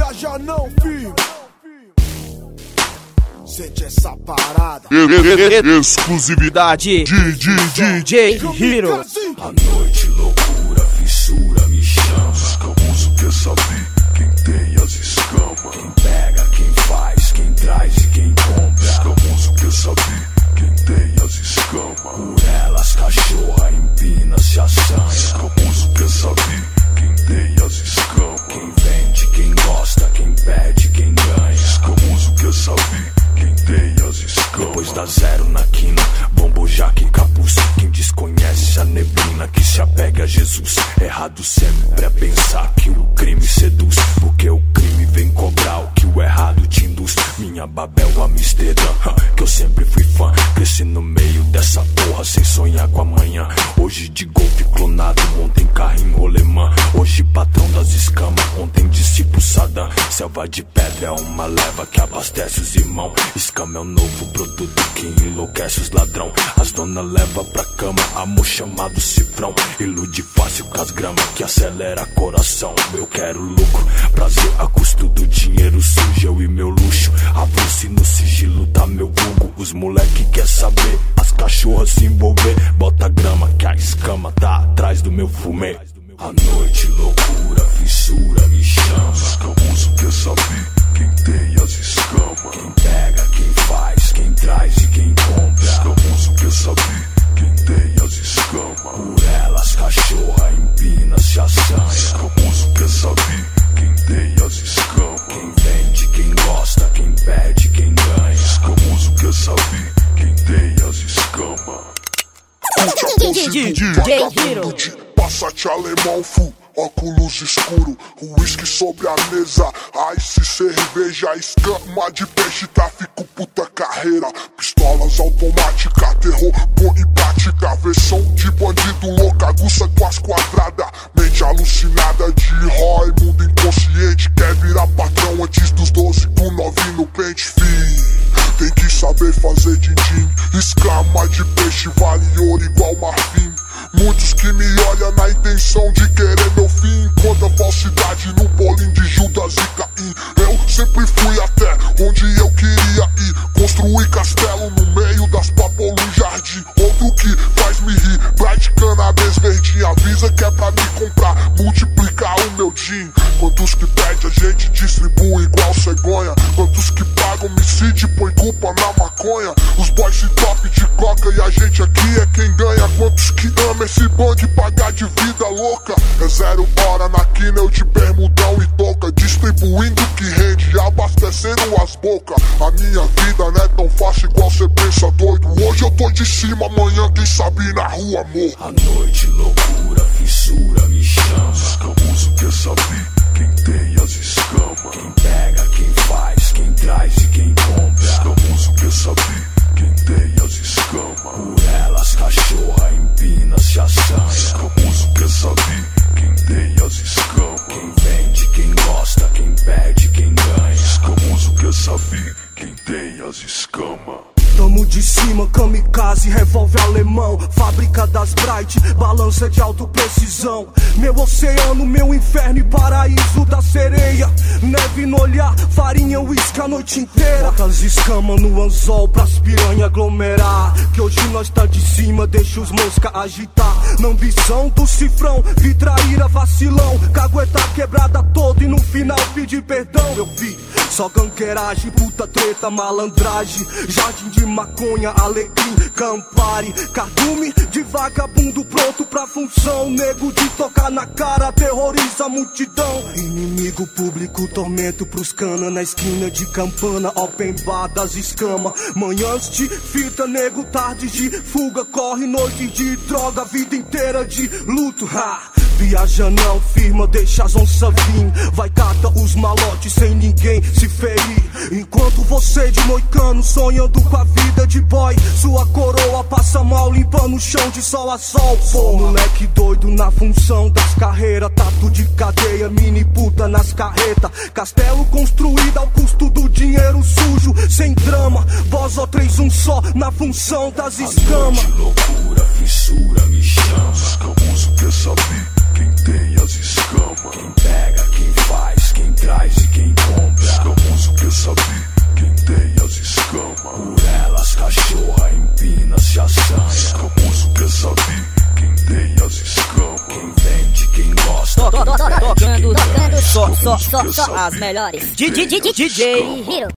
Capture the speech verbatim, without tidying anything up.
viaja não, filho. Sente essa parada. Exclusividade D J Hero. A noite, loucura, fissura, me chama. Escamoso quer saber quem tem as escamas. Quem pega, quem faz, quem traz e quem compra. Escamoso quer saber quem tem as escamas. Por elas, cachorra empina, se assanha. Escamoso quer saber quem tem as escamas. Quem vende, quem gosta, quem pede, quem ganha. Escamoso quer saber quem tem as escamas. Depois da zero na quina, bombo, jaque e capuz. Quem desconhece a neblina que se apega a Jesus. Errado sempre é pensar que o crime seduz, porque o crime vem cobrar o que o errado te induz. Minha Babel, Amsterdã, que eu sempre fui fã. Cresci no meio dessa porra sem sonhar com amanhã. Hoje de golfe clonado, ontem carrinho rolemã. Hoje patrão das escamas, ontem discípulo Sadam. Selva de pedra é uma leva que abastece os irmãos. Escama é o novo produto que enlouquece os ladrão. As dona leva pra cama amor chamado cifrão. Ilude fácil com as gramas que acelera coração. Eu quero lucro, prazer a custo do dinheiro sujo. Eu e meu luxo, avulso no sigilo tá meu vulgo. Os moleque quer saber, as cachorras se envolver. Bota grama que a escama tá atrás do meu fumê. A noite, loucura, fissura, me chama. Escamoso quer saber quem tem as escamas. Quem pega, quem faz, quem traz e quem compra. Escamoso quer saber quem tem as escamas. Por elas, cachorra empina, se assanha. Escamoso quer saber quem tem as escamas. Quem vende, quem gosta, quem pede, quem ganha. Escamoso quer saber quem tem as escamas. D J Hero. Passat alemão full, óculos escuro, uísque sobre a mesa, ice, cerveja, escama de peixe, tráfico, puta carreira, pistolas automáticas, terror, bom e prática, versão de bandido louca, aguça com as quadradas, mente alucinada de Roy, mundo inconsciente, quer virar patrão antes dos doze, com nove no pente, fi. Tem que saber fazer din-din, escama de peixe, vale ouro igual marfim. Muitos que me olham na intenção de querer meu fim. Conta falsidade no bolinho de Judas e Caim. Eu sempre fui até onde eu queria ir. Construir castelo no meio das papolas, um jardim. Outro que faz me rir, Bright cannabis verdinho. Avisa que é pra me comprar, multiplicar o meu din. Quantos que pede a gente distribui igual cegonha. Quantos que pagam homicídio põe culpa na maconha. Os boys se top de coca e a gente aqui é quem ganha. Quantos que ama esse bonde pagar de vida louca. É zero hora na quina, eu de bermudão e touca, distribuindo o que rende, abastecendo as bocas. A minha vida não é tão fácil igual cê pensa, doido. Hoje eu tô de cima, amanhã quem sabe na rua, amor. A noite, loucura, fissura, me chama. Escamoso quer saber quem tem as escamas. Quem pega, quem faz, quem traz e quem compra. Escamoso quer saber quem tem as escamas. Por elas, cachorra empina, se assanha. Escamoso quer saber quem tem as escamas. Quem vende, quem gosta, quem pede, quem ganha. Escamoso quer saber quem tem as escamas. Tamo de cima, kamikaze, revólver alemão. Fábrica das Bright, balança de alta precisão. Meu oceano, meu inferno e paraíso da sereia. Neve no olhar, farinha, uísque a noite inteira. Bota as escamas no anzol pras piranha aglomerar. Que hoje nós tá de cima, deixa os mosca agitar. Na ambição do cifrão, vi traíra, vacilão. Cagueta quebrada toda e no final pedir perdão. Eu vi só gangueiragem, puta treta, malandragem. Jardim de maconha, alecrim, campari, cardume de vagabundo pronto pra função. Nego de tocar na cara, terroriza a multidão. Inimigo público, tormento pros cana na esquina de campana. Open bar das escamas, manhãs de fita, nego, tardes de fuga. Corre noite de droga, vida inteira de luto, ha. Viaja não, firma, deixa as onças vir. Vai cata os malotes sem ninguém se ferir. Enquanto você de moicano sonhando com a vida de boy, sua coroa passa mal limpando o chão de sol a sol. Pô, moleque doido na função das carreiras. Tatu de cadeia, mini puta nas carretas. Castelo construído ao custo do dinheiro sujo. Sem drama, voz ou três um só na função das escamas. A noite, loucura, fissura, me chama. Escamoso quer saber quem tem as escamas. Quem pega, quem faz, quem traz e quem Só, só, só, só as melhores. D J Hero.